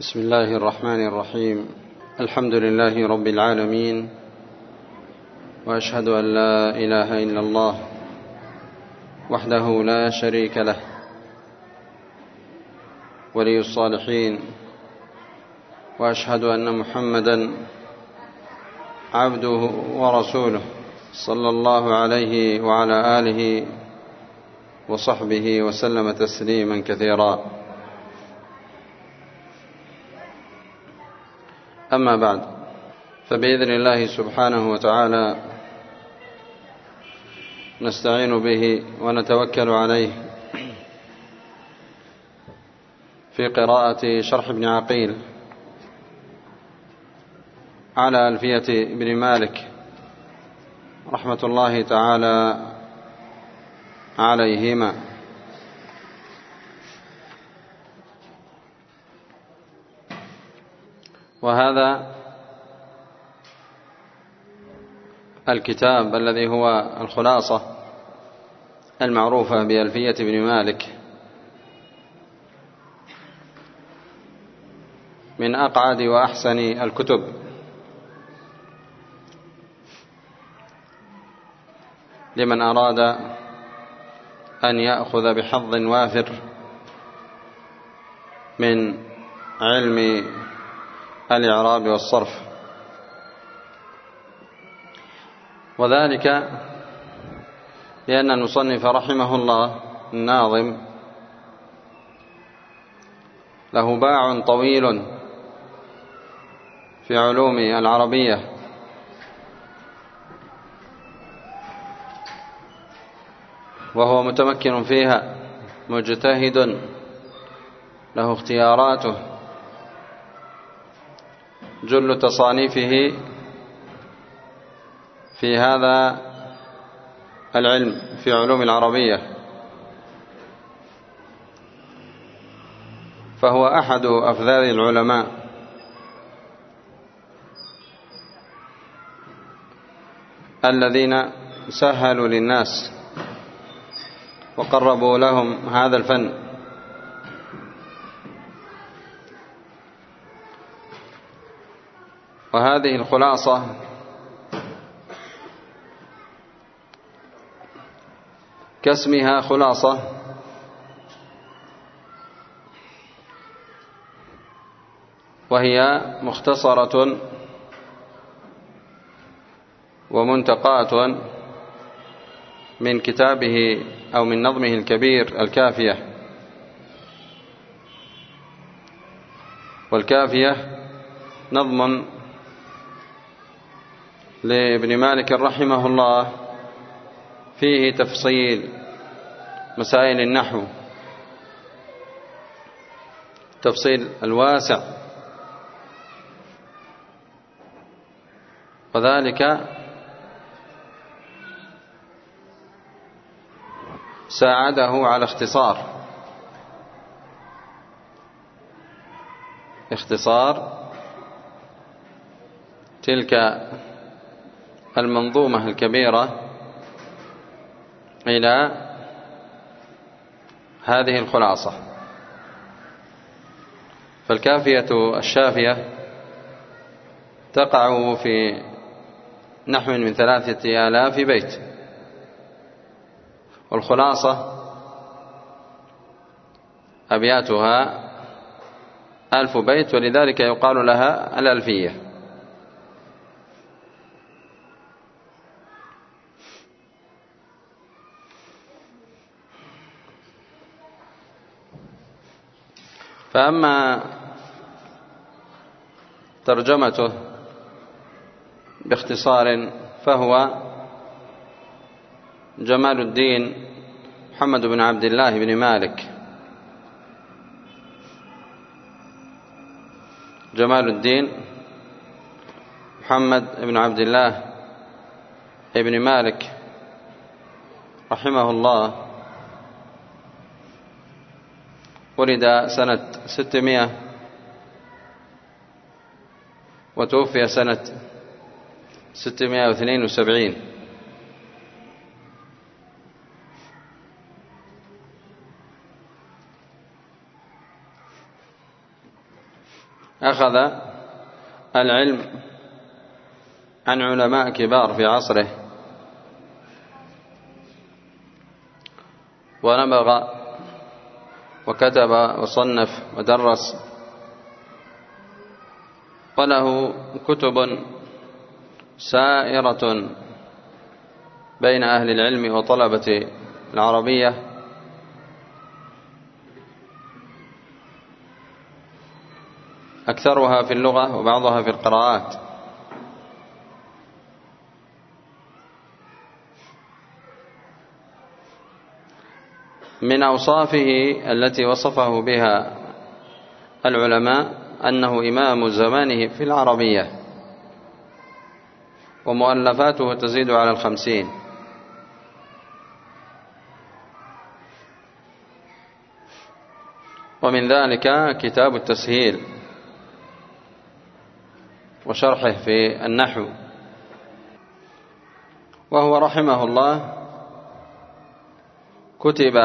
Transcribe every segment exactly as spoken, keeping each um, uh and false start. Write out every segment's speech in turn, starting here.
بسم الله الرحمن الرحيم. الحمد لله رب العالمين، وأشهد أن لا إله إلا الله وحده لا شريك له ولي الصالحين، وأشهد أن محمدا عبده ورسوله صلى الله عليه وعلى آله وصحبه وسلم تسليما كثيرا. أما بعد، فبإذن الله سبحانه وتعالى نستعين به ونتوكل عليه في قراءة شرح ابن عقيل على ألفية ابن مالك رحمة الله تعالى عليهما. وهذا الكتاب الذي هو الخلاصة المعروفة بألفية ابن مالك من أقعد وأحسن الكتب، لمن أراد أن يأخذ بحظ وافر من علم الإعراب والصرف، وذلك لأن المصنف رحمه الله الناظم له باع طويل في علوم العربية، وهو متمكن فيها مجتهد له اختياراته. جل تصانيفه في هذا العلم في علوم العربية، فهو أحد أفذاذ العلماء الذين سهلوا للناس وقربوا لهم هذا الفن. وهذه الخلاصة كاسمها خلاصة، وهي مختصرة ومنتقاة من كتابه أو من نظمه الكبير الكافية. والكافية نظم لابن مالك رحمه الله فيه تفصيل مسائل النحو، تفصيل الواسع، وذلك ساعده على اختصار اختصار تلك المنظومة الكبيرة إلى هذه الخلاصة. فالكافية الشافية تقع في نحو من ثلاثة آلاف بيت، والخلاصة أبياتها ألف بيت، ولذلك يقال لها الألفية. فأما ترجمته باختصار فهو جمال الدين محمد بن عبد الله بن مالك، جمال الدين محمد بن عبد الله بن مالك رحمه الله، ولد سنة ستمائة وتوفي سنة ستمائة واثنين وسبعين. أخذ العلم عن علماء كبار في عصره، ونبغ وكتب وصنف ودرس، وله كتب سائرة بين أهل العلم وطلبة العربية، أكثرها في اللغة وبعضها في القراءات. من أوصافه التي وصفه بها العلماء أنه إمام زمانه في العربية، ومؤلفاته تزيد على الخمسين، ومن ذلك كتاب التسهيل وشرحه في النحو. وهو رحمه الله كتب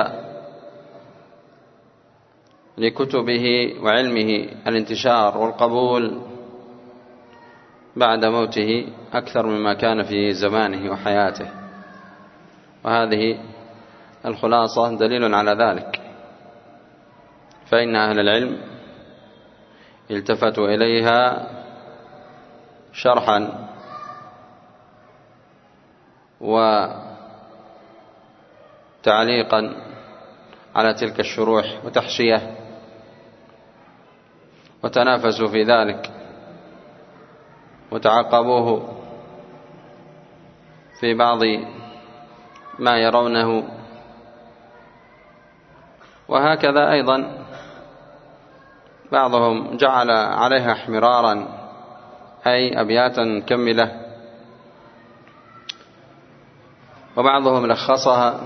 لكتبه وعلمه الانتشار والقبول بعد موته أكثر مما كان في زمانه وحياته، وهذه الخلاصة دليل على ذلك، فإن أهل العلم التفتوا إليها شرحا وتعليقا على تلك الشروح وتحشية، وتنافسوا في ذلك وتعقبوه في بعض ما يرونه. وهكذا أيضا بعضهم جعل عليها احمرارا، أي أبياتا كملة، وبعضهم لخصها،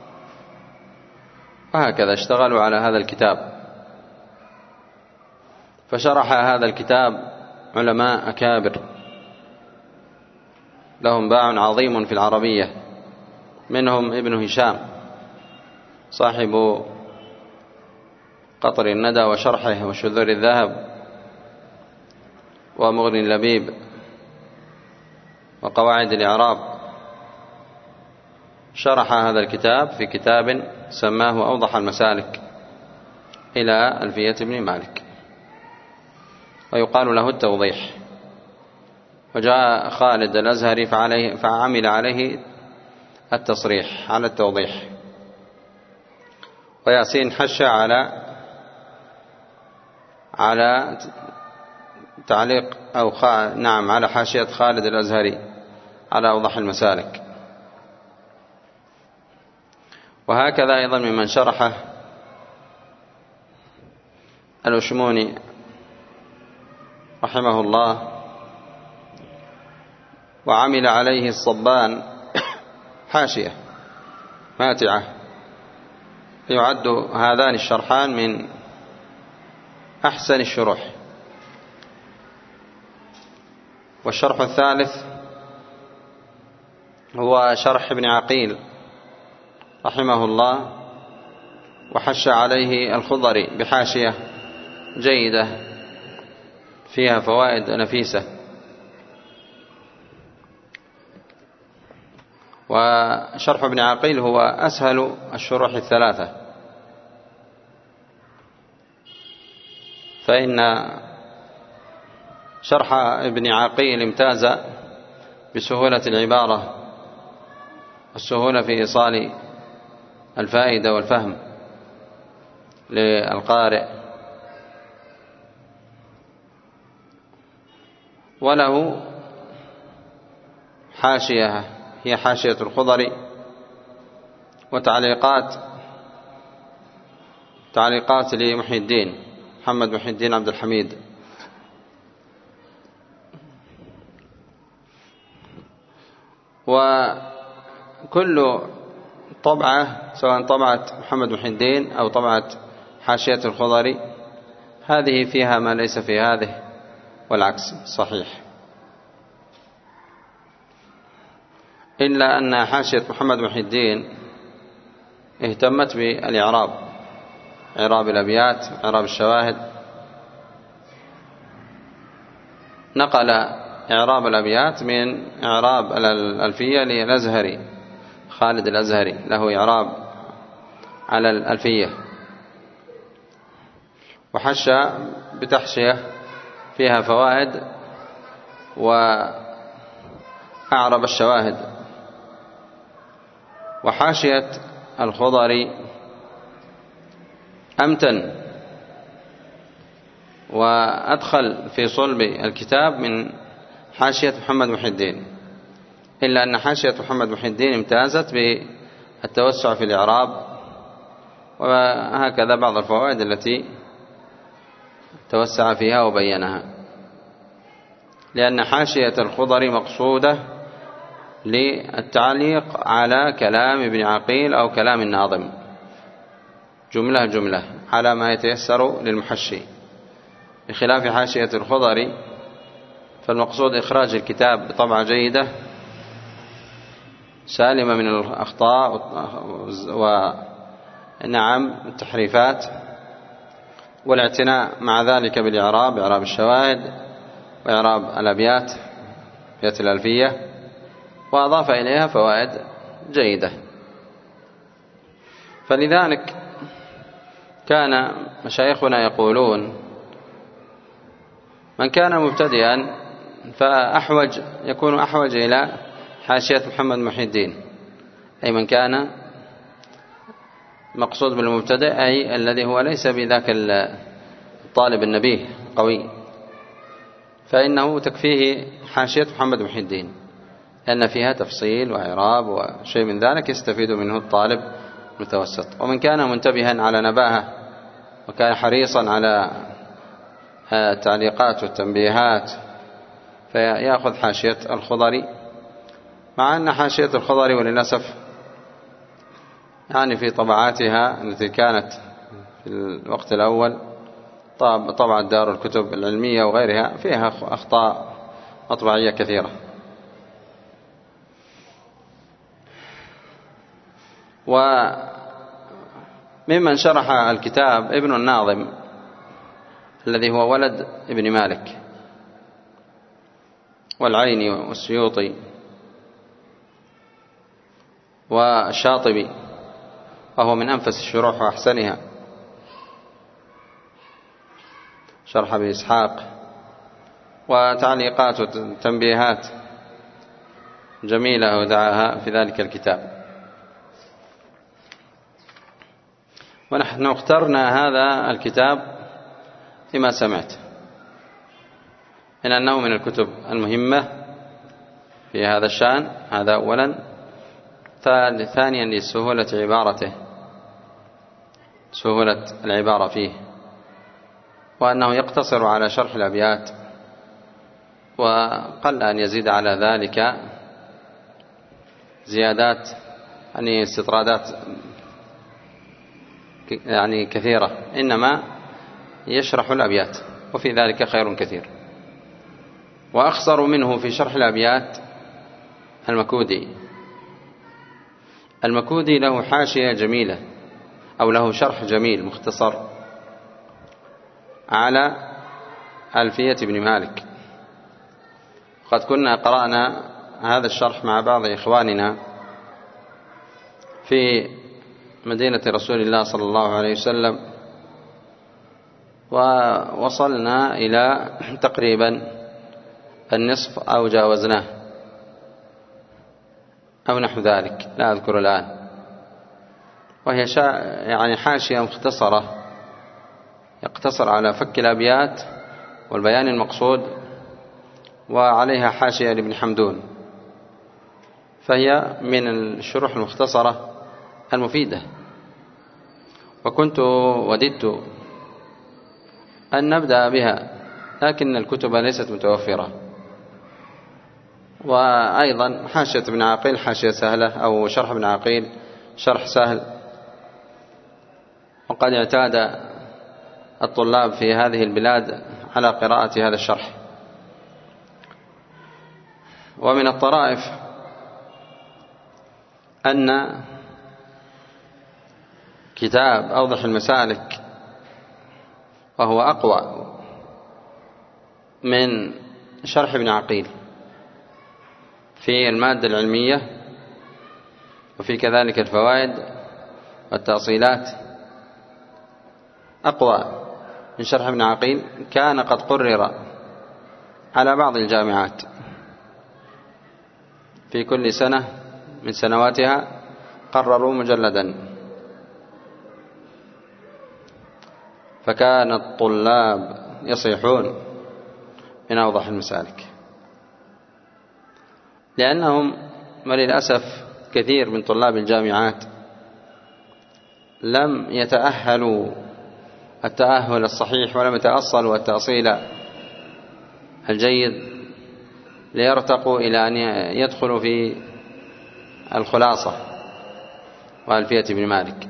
وهكذا اشتغلوا على هذا الكتاب. فشرح هذا الكتاب علماء أكابر لهم باع عظيم في العربية، منهم ابن هشام صاحب قطر الندى وشرحه وشذور الذهب ومغني اللبيب وقواعد الإعراب، شرح هذا الكتاب في كتاب سماه أوضح المسالك إلى ألفية ابن مالك، ويقال له التوضيح. وجاء خالد الأزهري فعليه فعمل عليه التصريح على التوضيح، وياسين حش على على تعليق أو خا... نعم على حاشية خالد الأزهري على أوضح المسالك. وهكذا أيضا ممن شرحه الأشموني رحمه الله، وعمل عليه الصبان حاشية ماتعة، يعد هذان الشرحان من أحسن الشروح. والشرح الثالث هو شرح ابن عقيل رحمه الله، وحش عليه الخضري بحاشية جيدة فيها فوائد نفيسة. وشرح ابن عقيل هو أسهل الشروح الثلاثة، فإن شرح ابن عقيل امتاز بسهولة العبارة والسهولة في إيصال الفائدة والفهم للقارئ. وله حاشية هي حاشية الخضري، وتعليقات تعليقات لمحي الدين محمد محي الدين عبد الحميد. وكل طبعة سواء طبعة محمد محي الدين أو طبعة حاشية الخضري هذه فيها ما ليس في هذه، والعكس صحيح، إلا أن حاشية محمد محي الدين اهتمت بالإعراب، إعراب الأبيات، إعراب الشواهد، نقل إعراب الأبيات من إعراب الألفية للأزهري خالد الأزهري، له إعراب على الألفية، وحشى بتحشية فيها فوائد وأعرب الشواهد. وحاشية الخضري أمتن وأدخل في صلب الكتاب من حاشية محمد محي الدين، إلا أن حاشية محمد محي الدين امتازت بالتوسع في الإعراب، وهكذا بعض الفوائد التي توسع فيها وبينها، لأن حاشية الخضري مقصودة للتعليق على كلام ابن عقيل أو كلام الناظم جملة جملة على ما يتيسر للمحشي، بخلاف حاشية الخضري فالمقصود إخراج الكتاب بطبعة جيدة سالمة من الأخطاء ونعم التحريفات، والاعتناء مع ذلك بالإعراب، إعراب الشواهد وإعراب الأبيات بيت الألفية، وأضاف إليها فوائد جيدة. فلذلك كان مشايخنا يقولون من كان مبتدئا فأحوج يكون أحوج إلى حاشية محمد محي الدين، أي من كان مقصود بالمبتدئ أي الذي هو ليس بذاك الطالب النبيه قوي، فإنه تكفيه حاشية محمد محي الدين، لأن فيها تفصيل وإعراب وشيء من ذلك يستفيد منه الطالب المتوسط. ومن كان منتبها على نباهة وكان حريصا على التعليقات والتنبيهات فيأخذ حاشية الخضري، مع أن حاشية الخضري وللأسف يعني في طبعاتها التي كانت في الوقت الأول طبعة دار الكتب العلمية وغيرها فيها أخطاء مطبعية كثيرة. وممن شرح الكتاب ابن الناظم الذي هو ولد ابن مالك والعيني والسيوطي والشاطبي، وهو من أنفس الشروح وأحسنها، شرح بإسحاق، وتعليقات وتنبيهات جميلة ودعاها في ذلك الكتاب. ونحن اخترنا هذا الكتاب لما سمعت من أنه من الكتب المهمة في هذا الشأن، هذا أولا. ثانيا لسهولة عبارته، سهولة العبارة فيه، وأنه يقتصر على شرح الأبيات وقل أن يزيد على ذلك زيادات يعني استطرادات يعني كثيرة، إنما يشرح الأبيات، وفي ذلك خير كثير. وأخصر منه في شرح الأبيات المكودي. المكودي له حاشية جميلة أو له شرح جميل مختصر على ألفية ابن مالك. قد كنا قرأنا هذا الشرح مع بعض إخواننا في مدينة رسول الله صلى الله عليه وسلم، ووصلنا إلى تقريبا النصف أو جاوزناه أو نحو ذلك، لا أذكر الآن. وهي يعني حاشية مختصرة يقتصر على فك الأبيات والبيان المقصود، وعليها حاشية لابن حمدون، فهي من الشروح المختصرة المفيدة. وكنت وددت أن نبدأ بها، لكن الكتب ليست متوفرة. وأيضا حاشية ابن عقيل حاشية سهلة، أو شرح ابن عقيل شرح سهل، وقد اعتاد الطلاب في هذه البلاد على قراءة هذا الشرح. ومن الطرائف أن كتاب أوضح المسالك، وهو أقوى من شرح ابن عقيل في المادة العلمية وفي كذلك الفوائد والتأصيلات أقوى من شرح ابن عقيل، كان قد قرر على بعض الجامعات في كل سنة من سنواتها قرروا مجلدا، فكان الطلاب يصيحون من أوضح المسالك، لأنهم وللأسف كثير من طلاب الجامعات لم يتأهلوا التأهل الصحيح ولم يتأصلوا التأصيل الجيد ليرتقوا إلى أن يدخلوا في الخلاصة وألفية ابن مالك.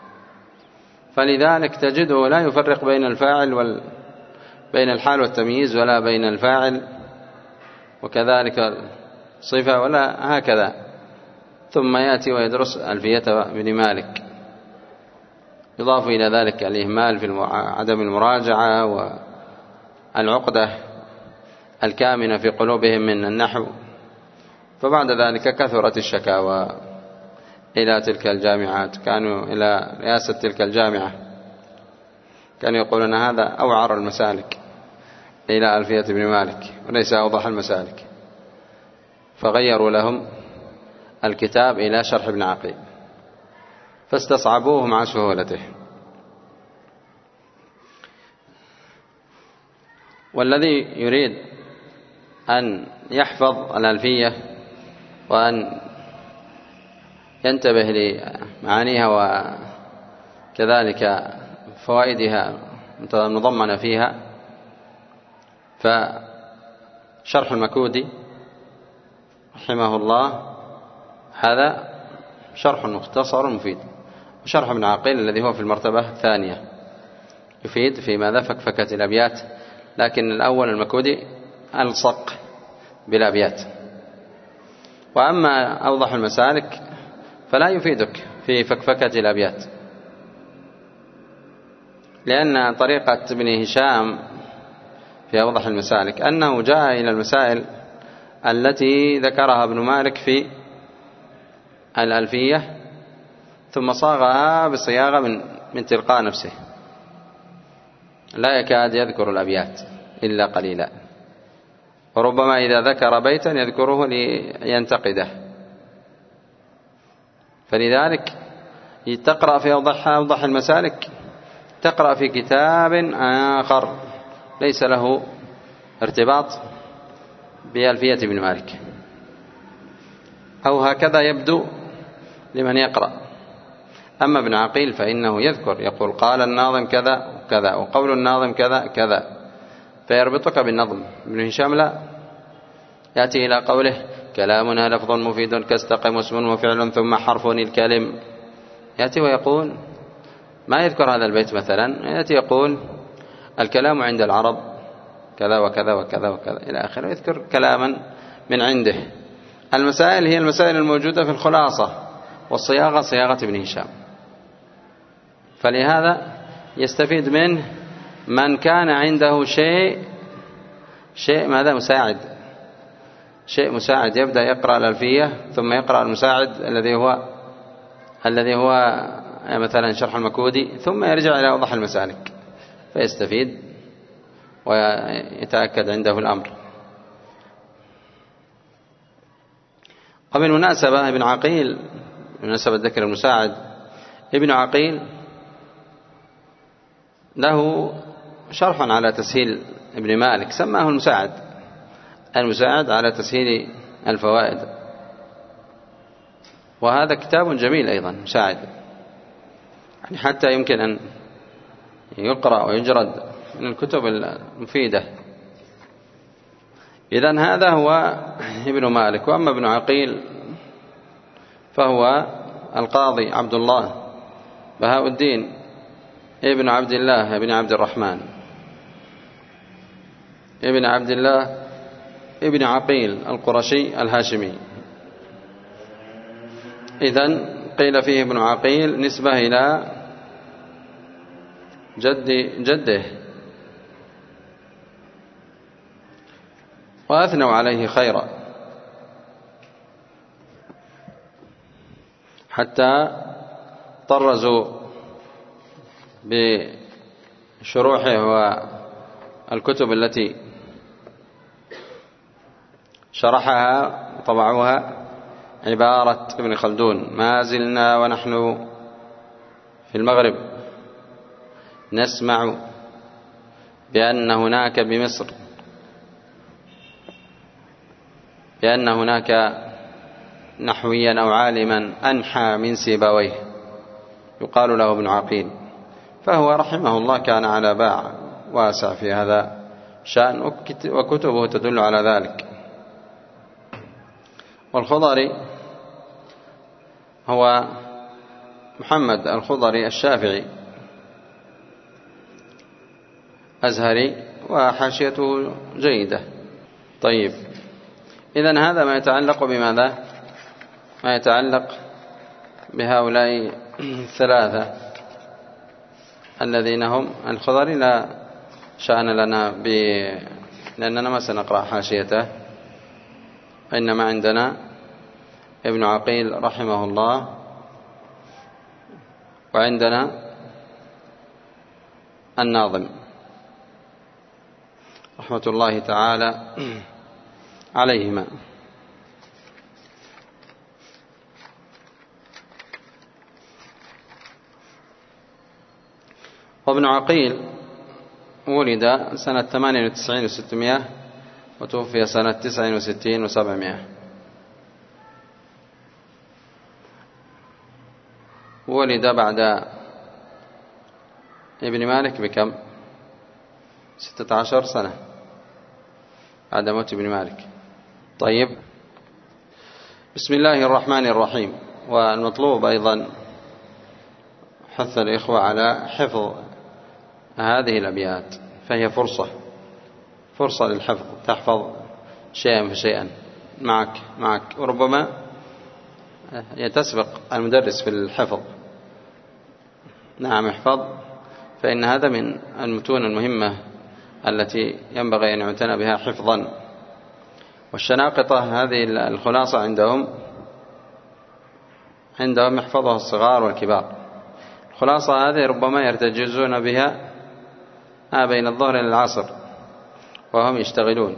فلذلك تجده لا يفرق بين الفاعل وال بين الحال والتمييز، ولا بين الفاعل وكذلك صفة، ولا هكذا، ثم يأتي ويدرس ألفية ابن مالك. يضاف إلى ذلك الإهمال في عدم المراجعة والعقدة الكامنة في قلوبهم من النحو، فبعد ذلك كثرت الشكاوى إلى تلك الجامعات، كانوا إلى رئاسة تلك الجامعة كانوا يقولون هذا أوعر المسالك إلى ألفية ابن مالك وليس أوضح المسالك، فغيروا لهم الكتاب إلى شرح ابن عقيل فاستصعبوه مع سهولته. والذي يريد أن يحفظ الألفية وأن ينتبه لمعانيها وكذلك فوائدها المضمنة فيها، فشرح المكودي رحمه الله هذا شرح مختصر مفيد، وشرح ابن عقيل الذي هو في المرتبة الثانية يفيد في ماذا فكفكة الأبيات، لكن الأول المكودي ألصق بالأبيات. وأما أوضح المسالك فلا يفيدك في فكفكة الأبيات، لأن طريقة ابن هشام في أوضح المسالك أنه جاء إلى المسائل التي ذكرها ابن مالك في الألفية ثم صاغها بصياغة من من تلقاء نفسه، لا يكاد يذكر الأبيات إلا قليلا، وربما إذا ذكر بيتا يذكره لينتقده. فلذلك تقرأ في أوضح, أوضح المسالك تقرأ في كتاب آخر ليس له ارتباط بألفية ابن مالك، أو هكذا يبدو لمن يقرأ. أما ابن عقيل فإنه يذكر يقول قال الناظم كذا وكذا وقول الناظم كذا كذا، فيربطك بالنظم. ابن هشام لا، يأتي إلى قوله كلامنا لفظ مفيد كاستقم اسم وفعل ثم حرف الكلم، يأتي ويقول ما يذكر هذا البيت مثلا، يأتي يقول الكلام عند العرب كذا وكذا وكذا وكذا إلى آخره، يذكر كلاما من عنده. المسائل هي المسائل الموجودة في الخلاصة، والصياغة صياغة ابن هشام. فلهذا يستفيد منه من كان عنده شيء شيء ماذا مساعد شيء مساعد يبدأ يقرأ الألفية ثم يقرأ المساعد الذي هو الذي هو مثلا شرح المكودي، ثم يرجع إلى أوضح المسالك فيستفيد ويتأكد عنده الأمر. وبالمناسبة ابن عقيل، بمناسبة ذكر المساعد، ابن عقيل له شرح على تسهيل ابن مالك سماه المساعد، المساعد على تسهيل الفوائد، وهذا كتاب جميل أيضا مساعد، يعني حتى يمكن أن يقرأ ويجرد من الكتب المفيدة. إذن هذا هو ابن مالك. وأما ابن عقيل فهو القاضي عبد الله بهاء الدين ابن عبد الله ابن عبد الرحمن ابن عبد الله ابن عقيل القرشي الهاشمي. إذن قيل فيه ابن عقيل نسبة إلى جد جده، وأثنوا عليه خيرا حتى طرزوا بشروحه والكتب التي شرحها وطبعوها عبارة ابن خلدون: ما زلنا ونحن في المغرب نسمع بأن هناك بمصر بأن هناك نحويا أو عالما أنحى من سيبويه يقال له ابن عقيل، فهو رحمه الله كان على باع واسع في هذا شأن، وكتبه تدل على ذلك. والخضري هو محمد الخضري الشافعي أزهري، وحاشيته جيدة. طيب، إذن هذا ما يتعلق بماذا؟ ما يتعلق بهؤلاء الثلاثة الذين هم الخضري لا شأن لنا ب... لأننا ما سنقرأ حاشيته، إنما عندنا ابن عقيل رحمه الله، وعندنا الناظم رحمة الله تعالى عليهما. وابن عقيل ولد سنة ثمانية وتسعين وستمائة وتوفي سنة تسعة وستين وسبعمائة. ولد بعد ابن مالك بكم؟ ستة عشر سنة بعد موت ابن مالك. طيب، بسم الله الرحمن الرحيم. والمطلوب أيضا حث الإخوة على حفظ هذه الأبيات، فهي فرصة فرصة للحفظ، تحفظ شيئا فشيئا معك معك وربما يتسبق المدرس في الحفظ. نعم، احفظ، فإن هذا من المتون المهمة التي ينبغي أن يعتنى بها حفظا. والشناقطة هذه الخلاصة عندهم عندهم يحفظها الصغار والكبار. الخلاصة هذه ربما يرتجزون بها ما بين الظهر إلى العصر وهم يشتغلون.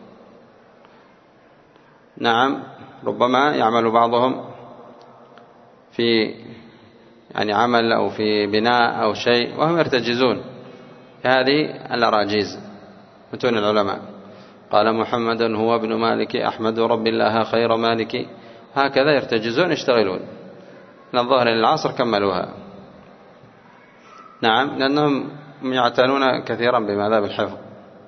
نعم، ربما يعمل بعضهم في يعني عمل أو في بناء أو شيء وهم يرتجزون هذه الأراجيز متون العلماء. قال محمد هو ابن مالك أحمد رب الله خير مالك، هكذا يرتجزون يشتغلون من الظهر إلى العصر كملوها. نعم، لأنهم يعتنون كثيرا بماذا؟ بالحفظ.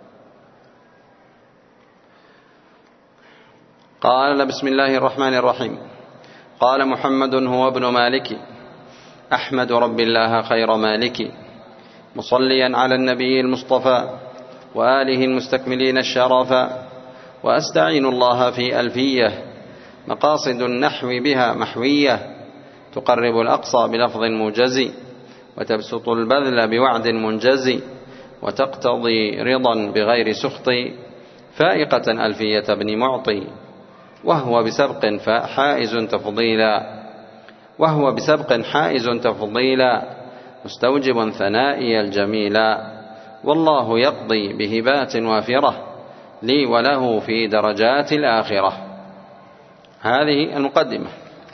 قال بسم الله الرحمن الرحيم. قال محمد هو ابن مالك أحمد رب الله خير مالك، مصليا على النبي المصطفى وآله المستكملين الشرفا، وأستعين الله في ألفية مقاصد النحو بها محوية، تقرب الأقصى بلفظ موجز، وتبسط البذل بوعد منجز، وتقتضي رضا بغير سخط، فائقة ألفية ابن معطي، وهو بسبق حائز تفضيلا وهو بسبق حائز تفضيلا مستوجب ثنائي الجميلا، والله يقضي بهبات وافرة لي وله في درجات الآخرة. هذه المقدمة.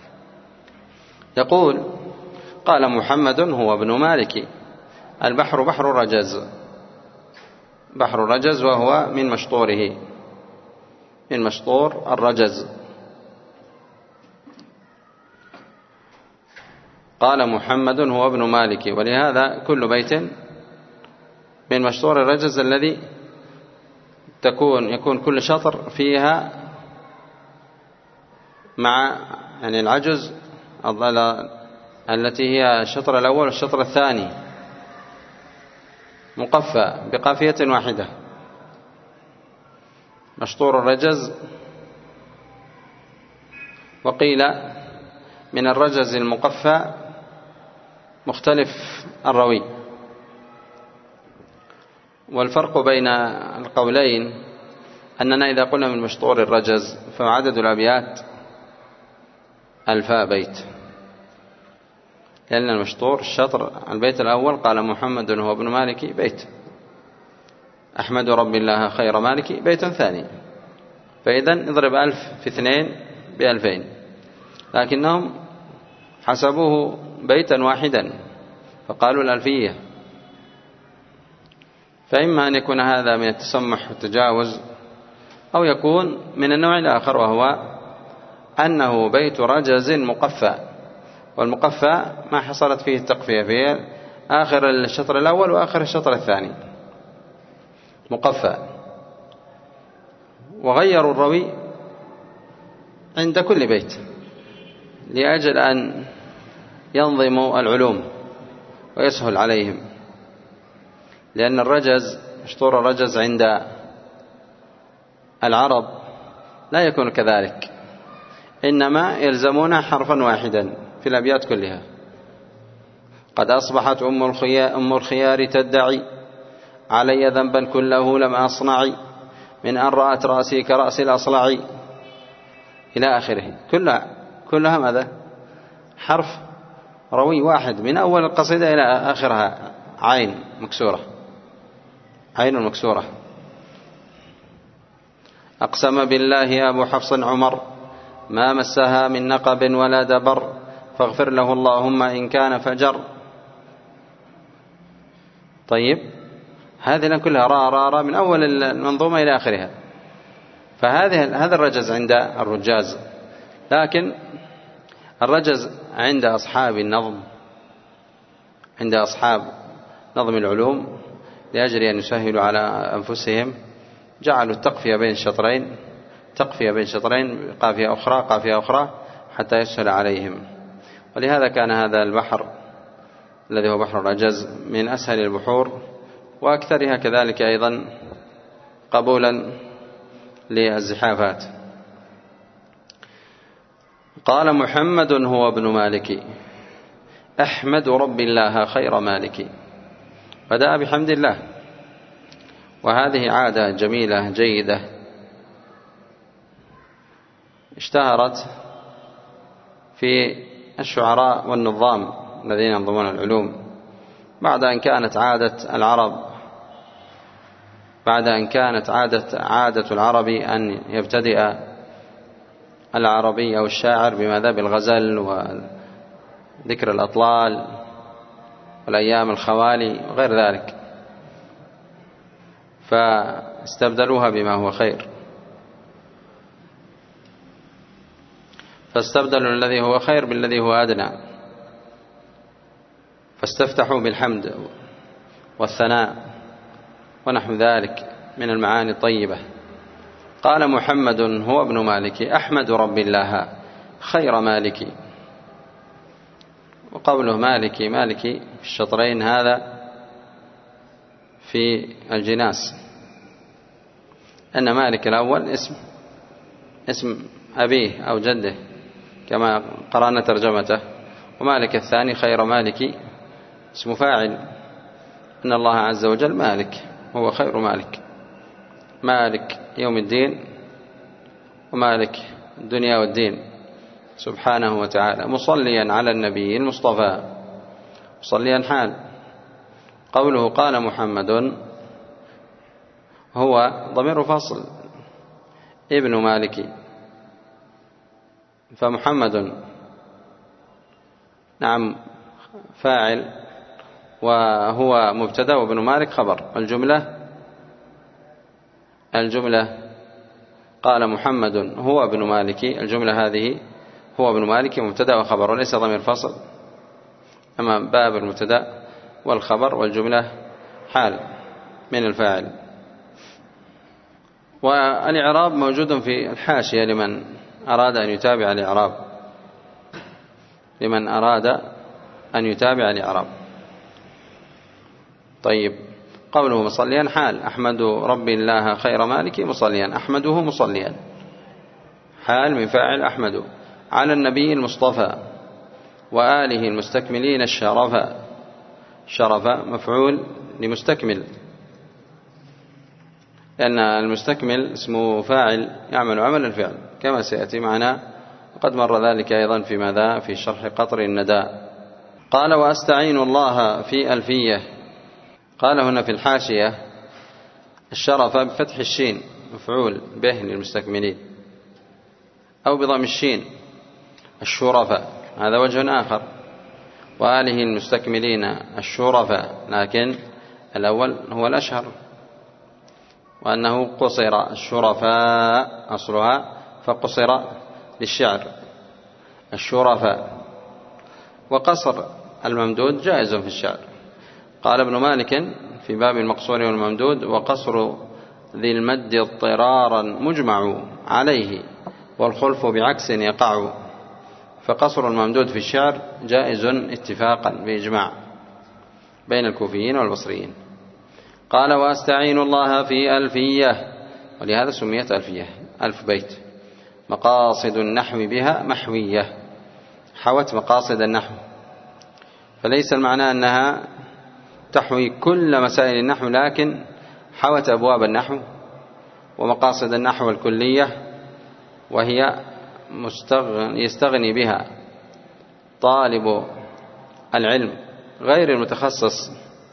يقول قال محمد هو ابن مالك. البحر بحر الرجز، بحر الرجز، وهو من مشطوره من مشطور الرجز. قال محمد هو ابن مالك، ولهذا كل بيت من مشطور الرجز الذي تكون يكون كل شطر فيها مع يعني العجز التي هي الشطر الأول والشطر الثاني مقفى بقافية واحدة. مشطور الرجز. وقيل من الرجز المقفى مختلف الروي. والفرق بين القولين أننا إذا قلنا من مشطور الرجز فعدد الأبيات ألفا بيت، لأن المشطور الشطر البيت الأول قال محمد هو ابن مالك بيت، أحمد رب الله خير مالك بيت ثاني، فإذا اضرب ألف في اثنين بألفين، لكنهم حسبوه بيتا واحدا فقالوا الألفية. فإما أن يكون هذا من التسمح والتجاوز، أو يكون من النوع الآخر، وهو أنه بيت رجز مقفى، والمقفى ما حصلت فيه التقفية، في آخر الشطر الأول وآخر الشطر الثاني مقفى. وغيروا الروي عند كل بيت لأجل أن ينظموا العلوم ويسهل عليهم، لأن الرجز مشطور الرجز عند العرب لا يكون كذلك، إنما يلزمون حرفا واحدا في الأبيات كلها. قد أصبحت أم الخيار, أم الخيار تدعي علي ذنبا كله لم أصنع من أن رأت رأسي كرأس الأصلع إلى آخره. كلها كلها ماذا؟ حرف روي واحد من أول القصيدة إلى آخرها، عين مكسورة، عين مكسورة. أقسم بالله أبو حفص عمر ما مسها من نقب ولا دبر، فاغفر له اللهم إن كان فجر. طيب، هذه كلها را را را من أول المنظومة إلى آخرها. فهذه هذا الرجز عند الرجاز، لكن الرجز عند أصحاب النظم، عند أصحاب نظم العلوم، لأجل أن يسهلوا على أنفسهم جعلوا التقفية بين الشطرين، تقفية بين شطرين قافية أخرى قافية أخرى حتى يسهل عليهم. ولهذا كان هذا البحر الذي هو بحر الرجز من أسهل البحور، وأكثرها كذلك أيضا قبولا للزحافات. قال محمد هو ابن مالك أحمد رب الله خير مالك. بدأ بحمد الله، وهذه عادة جميلة جيدة اشتهرت في الشعراء والنظام الذين ينظمون العلوم، بعد أن كانت عادة العرب بعد أن كانت عادة عادة العرب أن يبتدئ العربي أو الشاعر بماذا؟ بالغزل وذكر الأطلال والأيام الخوالي وغير ذلك، فاستبدلوها بما هو خير، فاستبدلوا الذي هو خير بالذي هو أدنى، فاستفتحوا بالحمد والثناء ونحو ذلك من المعاني الطيبة. قال محمد هو ابن مالك أحمد رب الله خير مالك. وقوله مالكي مالكي في الشطرين هذا في الجناس، أن مالك الأول اسم اسم أبيه أو جده كما قرأنا ترجمته، ومالك الثاني خير مالك اسم فاعل، أن الله عز وجل مالك هو خير مالك، مالك يوم الدين ومالك الدنيا والدين سبحانه وتعالى، مصليا على النبي المصطفى، مصليا حال. قوله قال محمد هو ضمير فصل ابن مالك، فمحمد نعم فاعل وهو مبتدا وابن مالك خبر. الجملة الجملة قال محمد هو ابن مالك، الجملة هذه هو ابن مالك مبتدا وخبر وليس ضمير فصل، أما باب المبتدا والخبر والجملة حال من الفاعل. والإعراب موجود في الحاشية لمن أراد أن يتابع الإعراب، لمن أراد أن يتابع الإعراب. طيب، قوله مصليا حال أحمد رب الله خير مالك مصليا، أحمده مصليا حال من فاعل أحمد على النبي المصطفى وآله المستكملين الشرفا، شرفا مفعول لمستكمل، لأن المستكمل اسمه فاعل يعمل عمل الفعل كما سيأتي معنا، وقد مر ذلك أيضا في ماذا في شرح قطر الندى. قال وأستعين الله في ألفية. قال هنا في الحاشية الشرف بفتح الشين مفعول به للمستكملين، أو بضم الشين الشرفاء، هذا وجه آخر، وآله المستكملين الشرفاء، لكن الأول هو الأشهر، وأنه قصر الشرفاء أصلها فقصر للشعر الشرفاء. وقصر الممدود جائز في الشعر. قال ابن مالك في باب المقصور والممدود وقصر ذي المد اضطرارا مجمع عليه والخلف بعكس يقع، فقصر الممدود في الشعر جائز اتفاقا بإجماع بين الكوفيين والبصريين. قال وأستعين الله في ألفية، ولهذا سميت ألفية ألف بيت، مقاصد النحو بها محوية، حوت مقاصد النحو، فليس المعنى أنها تحوي كل مسائل النحو، لكن حوت أبواب النحو ومقاصد النحو الكلية، وهي يستغني بها طالب العلم غير المتخصص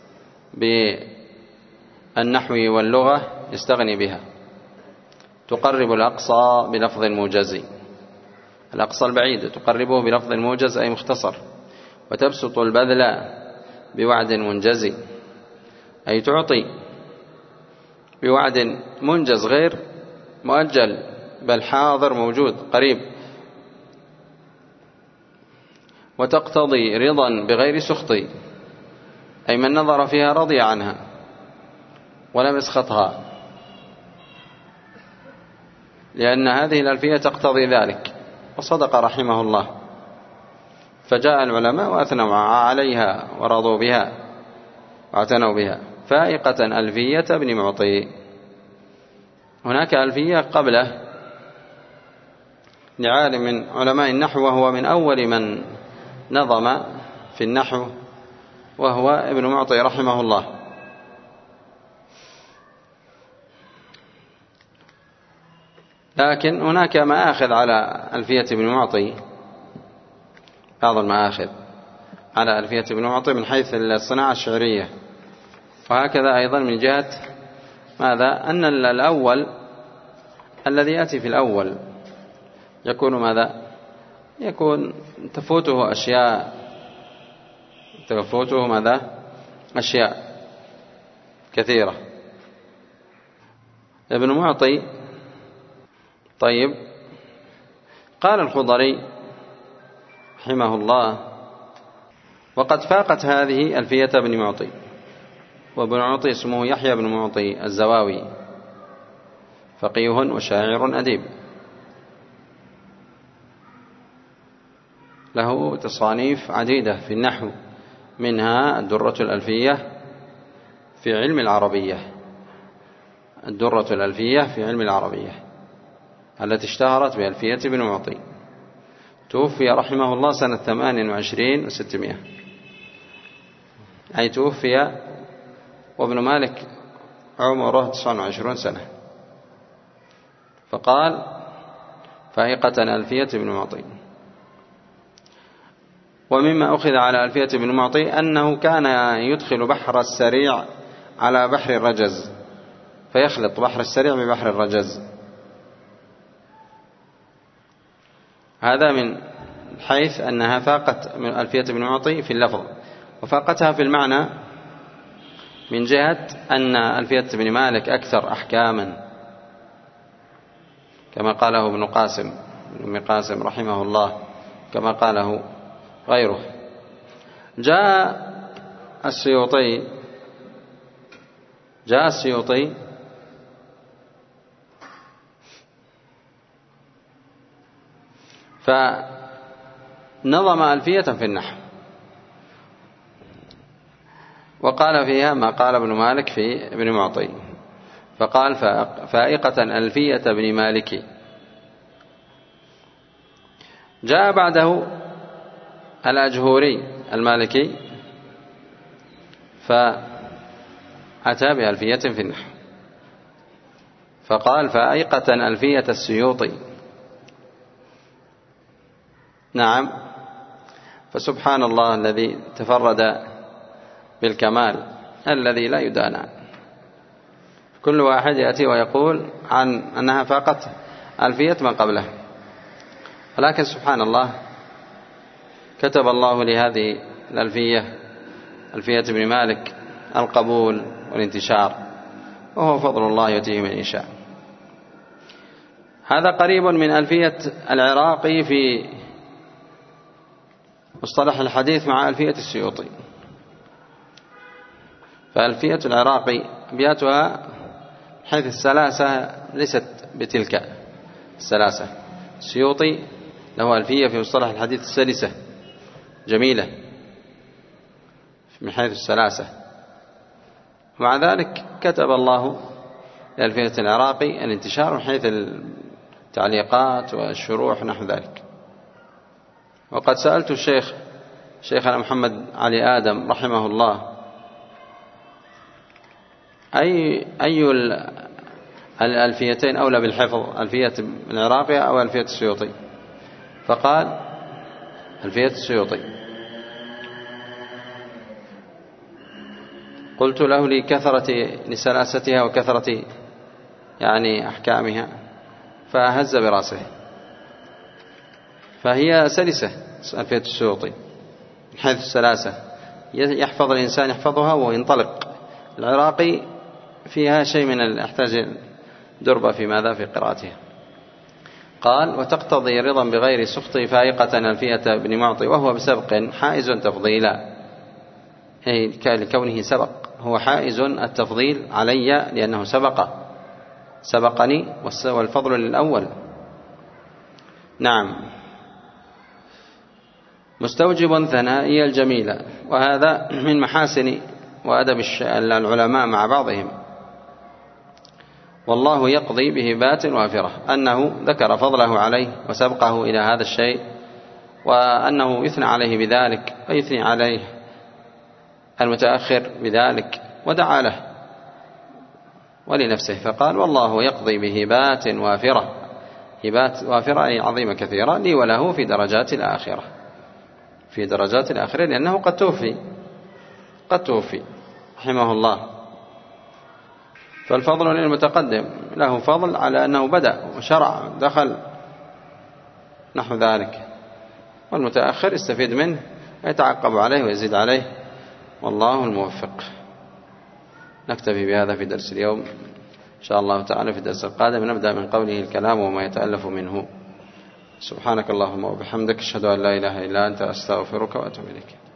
بالنحو واللغة، يستغني بها. تقرب الأقصى بلفظ موجز، الأقصى البعيد تقربه بلفظ موجز أي مختصر، وتبسط البذل بوعد منجز، أي تعطي بوعد منجز غير مؤجل بل حاضر موجود قريب، وتقتضي رضا بغير سخط، أي من نظر فيها رضي عنها ولم يسخطها، لأن هذه الألفية تقتضي ذلك، وصدق رحمه الله. فجاء العلماء وأثنوا عليها ورضوا بها واعتنوا بها. فائقة ألفية ابن معطي. هناك ألفية قبله لعالم من علماء النحو، وهو من أول من نظم في النحو، وهو ابن معطي رحمه الله. لكن هناك مآخذ على ألفية ابن معطي، بعض المآخذ على ألفية ابن معطي من حيث الصناعة الشعرية، وهكذا أيضا من جهة ماذا أن الأول الذي يأتي في الأول يكون ماذا يكون تفوته أشياء تفوته ماذا أشياء كثيرة. ابن معطي طيب. قال الخضري رحمه الله وقد فاقت هذه ألفية ابن معطي. وابن معطي اسمه يحيى بن معطي الزواوي، فقيه وشاعر أديب، له تصانيف عديدة في النحو، منها الدرة الألفية في علم العربية، الدرة الألفية في علم العربية التي اشتهرت بألفية ابن معطي. توفي رحمه الله سنة ثمان وعشرين وستمائة، أي توفي وابن مالك عمره تسع وعشرون سنة. فقال فائقة ألفية ابن معطي. ومما أخذ على ألفية ابن معطي أنه كان يدخل بحر السريع على بحر الرجز، فيخلط بحر السريع ببحر الرجز. هذا من حيث أنها فاقت ألفية ابن معطي في اللفظ، وفاقتها في المعنى من جهة أن ألفية ابن مالك أكثر أحكاما، كما قاله ابن قاسم ابن قاسم رحمه الله، كما قاله غيره. جاء السيوطي جاء السيوطي فنظم ألفية في النحو، وقال فيها ما قال ابن مالك في ابن معطي، فقال فائقة ألفية ابن مالك. جاء بعده الأجهوري المالكي فأتى بألفية في النحو، فقال فائقة ألفية السيوطي. نعم، فسبحان الله الذي تفرد بالكمال الذي لا يدانى. كل واحد يأتي ويقول عن أنها فاقت ألفية من قبله، ولكن سبحان الله كتب الله لهذه الألفية ألفية ابن مالك القبول والانتشار، وهو فضل الله يؤتيه من يشاء. هذا قريب من ألفية العراقي في مصطلح الحديث مع ألفية السيوطي. فألفية العراقي أبياتها حيث السلاسة ليست بتلك السلاسة. السيوطي له ألفية في مصطلح الحديث السلسة جميلة من حيث السلاسة، ومع ذلك كتب الله لألفية العراقي الانتشار من حيث التعليقات والشروح نحو ذلك. وقد سألت الشيخ شيخنا محمد علي آدم رحمه الله أي أي الألفيتين أولى بالحفظ، ألفية العراقي أو ألفية السيوطي؟ فقال ألفية السيوطي. قلت له لكثرة لسلاستها وكثرة يعني أحكامها، فهز برأسه. فهي سلسة ألفية السيوطي من حيث السلاسة، يحفظ الإنسان يحفظها وينطلق. العراقي فيها شيء من يحتاج دربة في ماذا في قراءتها. قال وتقتضي رضا بغير سخط فائقة ألفية ابن معطي، وهو بسبق حائز تفضيلا، أي لكونه سبق، هو حائز التفضيل علي لأنه سبق سبقني والفضل للأول. نعم، مستوجب ثنائي الجميلة، وهذا من محاسن وأدب العلماء مع بعضهم. والله يقضي بهبات وافرة، أنه ذكر فضله عليه وسبقه إلى هذا الشيء، وأنه يثنى عليه بذلك ويثني عليه المتأخر بذلك، ودعا له ولنفسه. فقال والله يقضي بهبات وافرة، هبات وافرة أي عظيمة كثيرة، لي وله في درجات الآخرة، في درجات الآخرة، لأنه قد توفي قد توفي رحمه الله. فالفضل للمتقدم، له فضل على أنه بدأ وشرع دخل نحو ذلك، والمتأخر يستفيد منه ويتعقب عليه ويزيد عليه، والله الموفق. نكتفي بهذا في درس اليوم، إن شاء الله تعالى في الدرس القادم نبدأ من قوله الكلام وما يتألف منه. سبحانك اللهم وبحمدك، أشهد أن لا إله إلا أنت، أستغفرك وأتوب إليك.